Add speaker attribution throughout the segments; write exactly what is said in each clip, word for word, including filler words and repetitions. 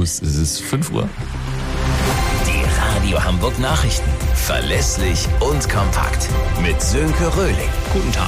Speaker 1: News. Es ist fünf Uhr.
Speaker 2: Die Radio Hamburg Nachrichten. Verlässlich und kompakt. Mit Sönke Röhling.
Speaker 3: Guten Tag.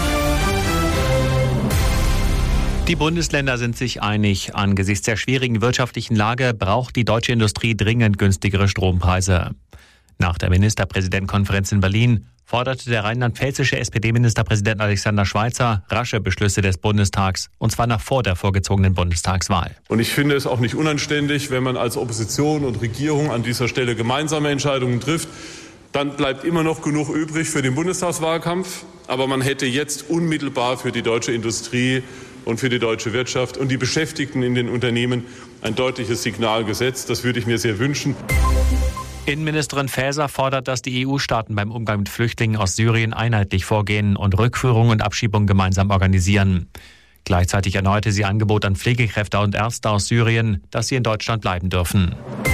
Speaker 3: Die Bundesländer sind sich einig. Angesichts der schwierigen wirtschaftlichen Lage braucht die deutsche Industrie dringend günstigere Strompreise. Nach der Ministerpräsidentenkonferenz in Berlin forderte der rheinland-pfälzische S P D-Ministerpräsident Alexander Schweitzer rasche Beschlüsse des Bundestags, und zwar noch vor der vorgezogenen Bundestagswahl.
Speaker 4: Und ich finde es auch nicht unanständig, wenn man als Opposition und Regierung an dieser Stelle gemeinsame Entscheidungen trifft. Dann bleibt immer noch genug übrig für den Bundestagswahlkampf. Aber man hätte jetzt unmittelbar für die deutsche Industrie und für die deutsche Wirtschaft und die Beschäftigten in den Unternehmen ein deutliches Signal gesetzt. Das würde ich mir sehr wünschen.
Speaker 3: Innenministerin Faeser fordert, dass die E U-Staaten beim Umgang mit Flüchtlingen aus Syrien einheitlich vorgehen und Rückführung und Abschiebung gemeinsam organisieren. Gleichzeitig erneute sie Angebot an Pflegekräfte und Ärzte aus Syrien, dass sie in Deutschland bleiben dürfen.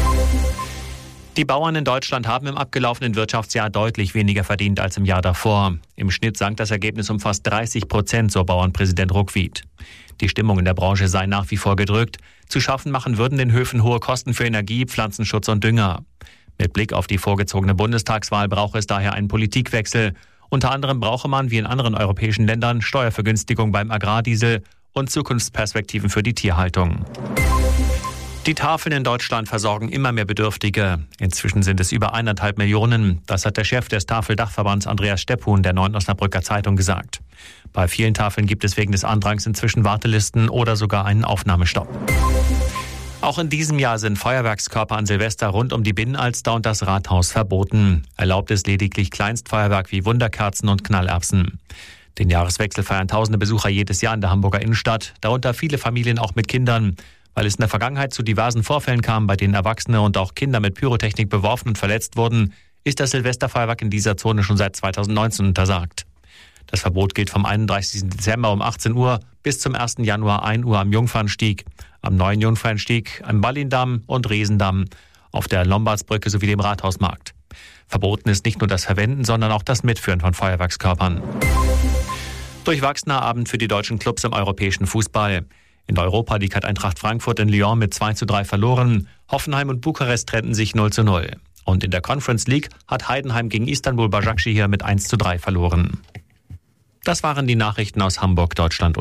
Speaker 3: Die Bauern in Deutschland haben im abgelaufenen Wirtschaftsjahr deutlich weniger verdient als im Jahr davor. Im Schnitt sank das Ergebnis um fast dreißig Prozent, so Bauernpräsident Ruckwied. Die Stimmung in der Branche sei nach wie vor gedrückt. Zu schaffen machen würden den Höfen hohe Kosten für Energie, Pflanzenschutz und Dünger. Mit Blick auf die vorgezogene Bundestagswahl brauche es daher einen Politikwechsel. Unter anderem brauche man, wie in anderen europäischen Ländern, Steuervergünstigung beim Agrardiesel und Zukunftsperspektiven für die Tierhaltung. Die Tafeln in Deutschland versorgen immer mehr Bedürftige. Inzwischen sind es über eineinhalb Millionen. Das hat der Chef des Tafeldachverbands Andreas Stepphuhn der Neuen Osnabrücker Zeitung gesagt. Bei vielen Tafeln gibt es wegen des Andrangs inzwischen Wartelisten oder sogar einen Aufnahmestopp. Auch in diesem Jahr sind Feuerwerkskörper an Silvester rund um die Binnenalster und das Rathaus verboten. Erlaubt ist lediglich Kleinstfeuerwerk wie Wunderkerzen und Knallerbsen. Den Jahreswechsel feiern tausende Besucher jedes Jahr in der Hamburger Innenstadt, darunter viele Familien auch mit Kindern. Weil es in der Vergangenheit zu diversen Vorfällen kam, bei denen Erwachsene und auch Kinder mit Pyrotechnik beworfen und verletzt wurden, ist das Silvesterfeuerwerk in dieser Zone schon seit zweitausendneunzehn untersagt. Das Verbot gilt vom einunddreißigsten Dezember um achtzehn Uhr bis zum ersten Januar ein Uhr am Jungfernstieg, am neuen Jungfernstieg, am Ballindamm und Riesendamm, auf der Lombardsbrücke sowie dem Rathausmarkt. Verboten ist nicht nur das Verwenden, sondern auch das Mitführen von Feuerwerkskörpern. Durchwachsener Abend für die deutschen Clubs im europäischen Fußball. In der Europa League hat Eintracht Frankfurt in Lyon mit zwei zu drei verloren. Hoffenheim und Bukarest trennten sich null zu null. Und in der Conference League hat Heidenheim gegen Istanbul Başakşehir mit eins zu drei verloren. Das waren die Nachrichten aus Hamburg, Deutschland und